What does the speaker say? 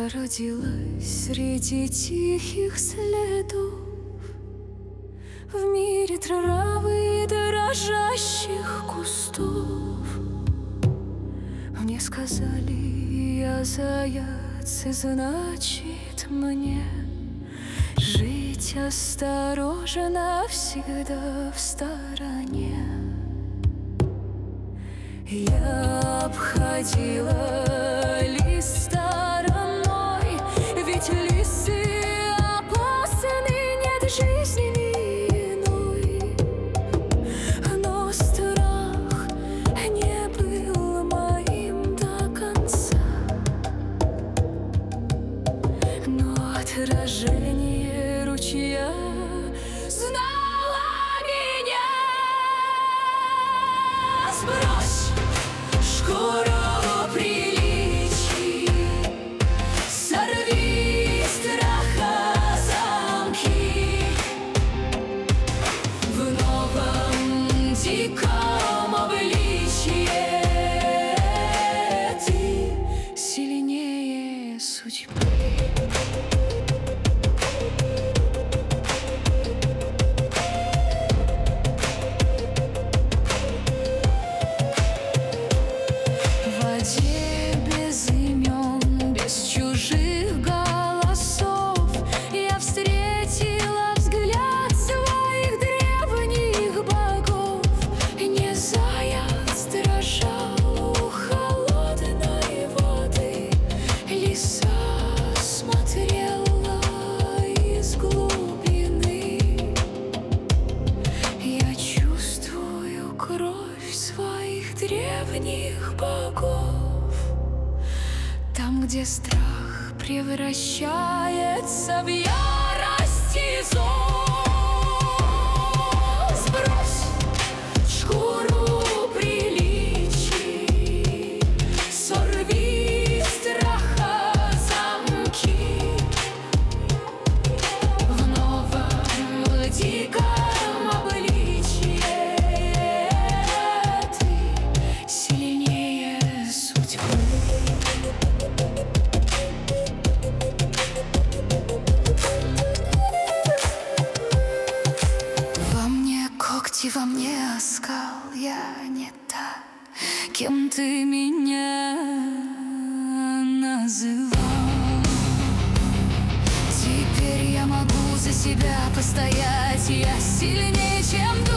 Я родилась среди тихих следов, в мире травы и дрожащих кустов. Мне сказали, я заяц, и значит мне жить осторожно, всегда в стороне. Я обходила лис стороной, ведь лисы опасны, нет жизни иной. Но страх не был моим до конца, но отражение ручья знало меня. Сбрось шкуру приличий, сорви страха замки. В новом диком обличье ты сильнее судьбы. Без имен, без чужих голосов я встретила взгляд своих древних богов. Не заяц дрожал у холодной воды, лиса смотрела из глубины. Я чувствую кровь своих древних богов, там, где страх превращается в ярость и зов. Сбрось шкуру приличий, сорви страха замки. В новом диком обличье ты сильнее судьбы. Во мне оскал, я не та, кем ты меня называл. Теперь я могу за себя постоять, я сильнее, чем